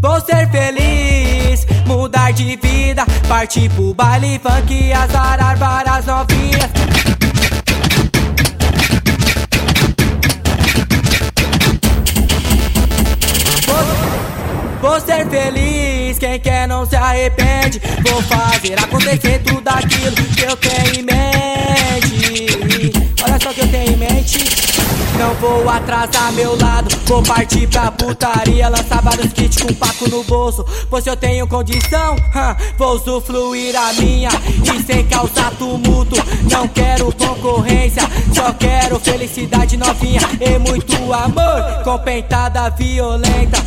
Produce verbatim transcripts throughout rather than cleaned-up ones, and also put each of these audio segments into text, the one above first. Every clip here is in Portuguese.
Vou ser feliz, mudar de vida, partir pro baile funk e azarar várias novinhas. Vou, vou ser feliz, quem quer não se arrepende. Vou fazer acontecer tudo aquilo que eu tenho em mente. Olha só o que eu tenho em mente. Não vou atrasar meu lado, vou partir pra putaria, lançar vários kits com paco no bolso. Pois eu tenho condição, hum, vou usufruir a minha e sem causar tumulto. Não quero concorrência, só quero felicidade novinha e muito amor, com pentada violenta.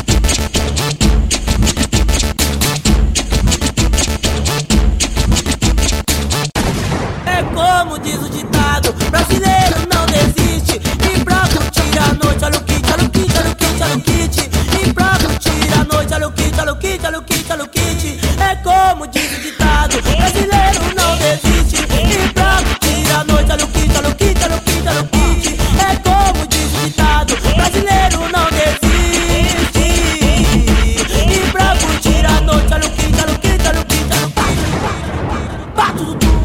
É como diz o ditado, brasileiro não desiste. E pra curtir a noite, olha o kit, olha o kit, olha o kit, olha o kit. E pra curtir a noite, olha o kit, olha o kit, olha o kit, olha o kit. É como diz o ditado, brasileiro não desiste. E pra curtir a noite, olha o kit, olha o kit, olha o kit, olha o kit. É como diz o ditado, brasileiro não desiste. E pra curtir a noite, olha o kit, olha o kit, olha o kit, olha o kit. Bato do tu.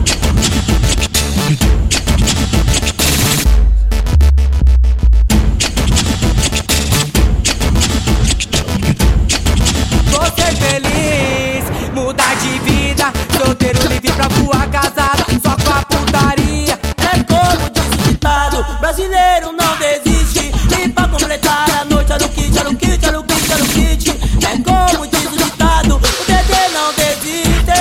Mudar de vida, solteiro livre pra voar casado, só com a putaria. É como diz o ditado, brasileiro não desiste. E pra completar a noite, olha o kit, olha o kit, olha o kit, olha o kit. É como diz o ditado, o D D não desiste.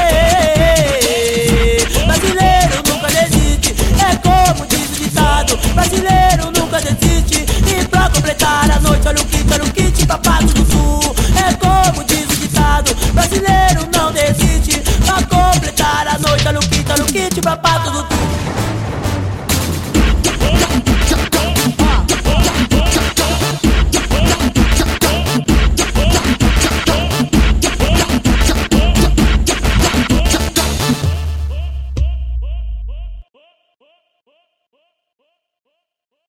Brasileiro nunca desiste. É como diz o ditado, brasileiro nunca desiste. E pra completar a noite, olha o kit, olha o kit, papado do sul. É como diz o ditado, brasileiro não desiste. Pra completar a noite, olha o kit, olha o kit, pra pato do tu.